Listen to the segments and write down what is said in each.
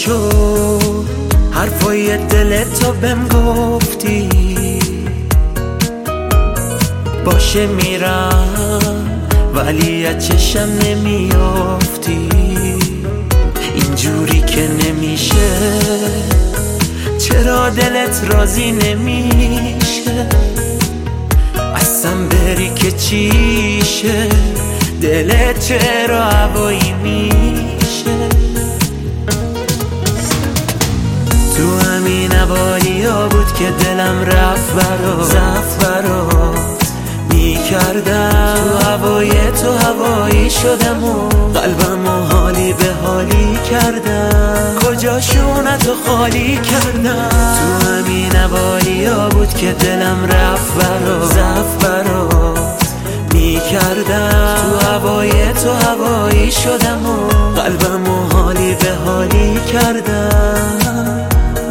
شد حرفای دلتو بهم گفتی، باشه میرم ولی از چشم نمیافتی. اینجوری که نمیشه، چرا دلت راضی نمیشه؟ اصلا بری که چیشه، دلت چرا هوایی میشه؟ تو همین حوالی ها بود که دلم رفت برات میکردم. تو هوای تو هوایی شدم و قلبم و حالی به حالی کردم، کجاشونتو خالی کردم. تو همین حوالی ها بود که دلم رفت برات میکردم. تو هوای تو هوایی شدم و قلبم و حالی به حالی کردم.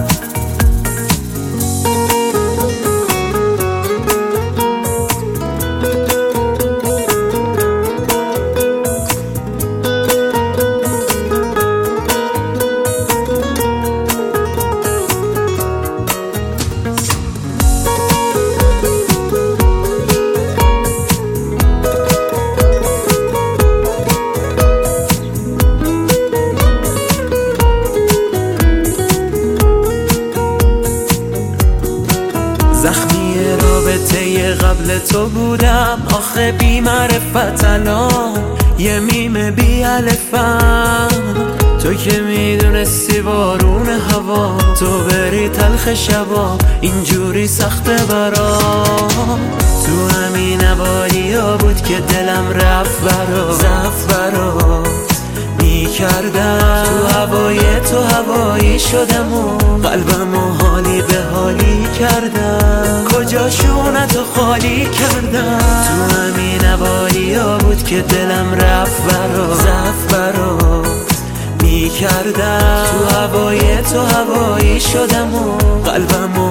زخمی رابطه قبل تو بودم، آخه بی معرفت الان یه میم بی الفم. تو که میدونستی بارون هوا، تو بری تلخ شبا اینجوری سخته برام. تو همین حوالی ها بود که دلم رفت برات میکردم. تو هوای تو هوایی شدم و قلبم و حالی به حالی کردم، کجاشونتو خالی کردم. تو همین حوالی ها بود که دلم رفت برات میکردم. تو هوای تو هوایی شدم و قلبم و